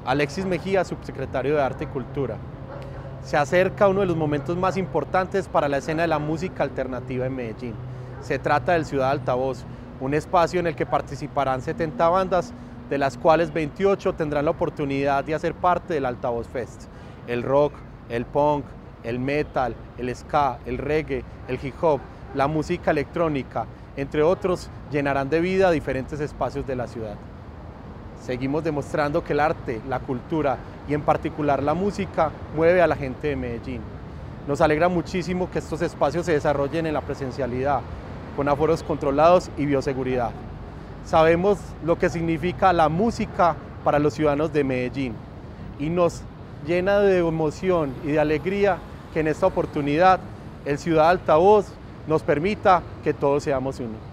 Alexis Mejía, subsecretario de Arte y Cultura. Se acerca uno de los momentos más importantes para la escena de la música alternativa en Medellín. Se trata del Ciudad Altavoz, un espacio en el que participarán 70 bandas, de las cuales 28 tendrán la oportunidad de hacer parte del Altavoz Fest. El rock, el punk, el metal, el ska, el reggae, el hip hop, la música electrónica, entre otros, llenarán de vida diferentes espacios de la ciudad. Seguimos demostrando que el arte, la cultura y en particular la música mueve a la gente de Medellín. Nos alegra muchísimo que estos espacios se desarrollen en la presencialidad, con aforos controlados y bioseguridad. Sabemos lo que significa la música para los ciudadanos de Medellín y nos llena de emoción y de alegría que en esta oportunidad el Ciudad Altavoz nos permita que todos seamos uno.